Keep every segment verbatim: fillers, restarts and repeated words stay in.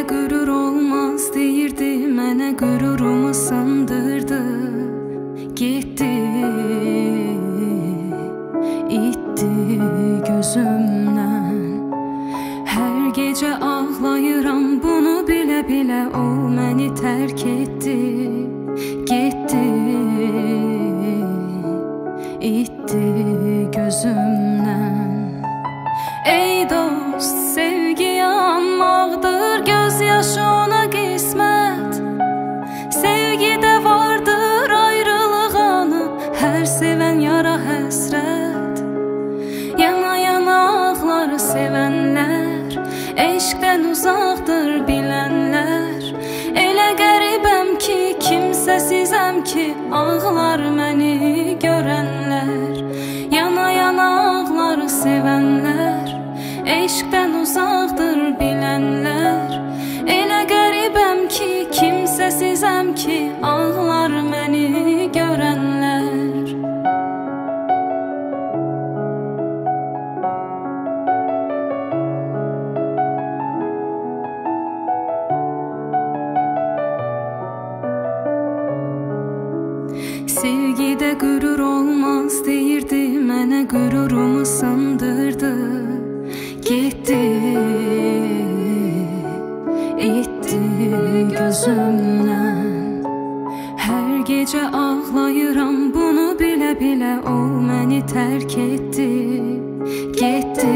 qürur olmaz deyirdi, mənə qürurumu sındırdı. Getdi, itdi gözümdən. Hər gecə ağlayıram, bunu bilə-bilə o məni tərk etdi. Getdi, itdi gözümdən. Ey dost, sevgi yanmaqdır, göz yaşı ona qismət. Sevgidə vardır ayrılıq anı, hər sevən yara həsrət. Yana-yana ağları sevənlər, eşqdən uzaqdır bilənlər. Elə qəribəm ki, kimsəsizəm ki, ağlar məni görənlər. Yana-yana ağları sevənlər, eşqdən uzaqdır bilənlər. Elə qəribəm ki, kimsəsizəm ki, ağlar məni görənlər. Sevgidə qürur olmaz deyirdi, mənə qürurumu sındırdı. Getdi, itdi gözümdən. Hər gecə ağlayıram, bunu bilə-bilə o məni tərk etdi. Getdi,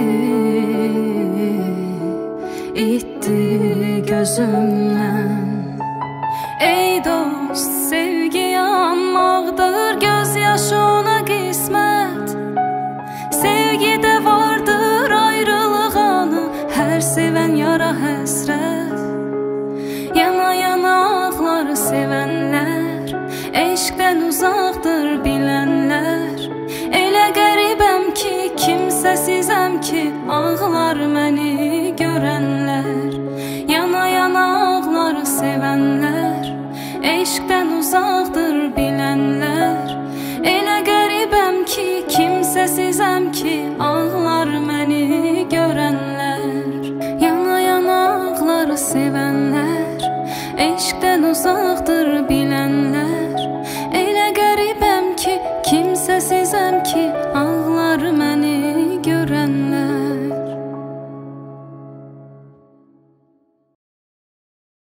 itdi gözümdən. Ey dost, sevgi yanmaqdır, göz yaşı ona qismət. Sevgidə vardır ayrılıq anı, hər sevən yara həsrət. Yana-yana ağları sevənlər, eşqdən uzaqdır bilənlər. Elə qəribəm ki, kimsəsizəm ki, ağlar məni görənlər. Yana-yana ağları sevənlər, eşqdən uzaqdır bilənlər. Elə qəribəm ki, kimsəsizəm ki, ağlar məni görənlər. Yana-yana ağları sevənlər, eşqdən uzaqdır bilənlər.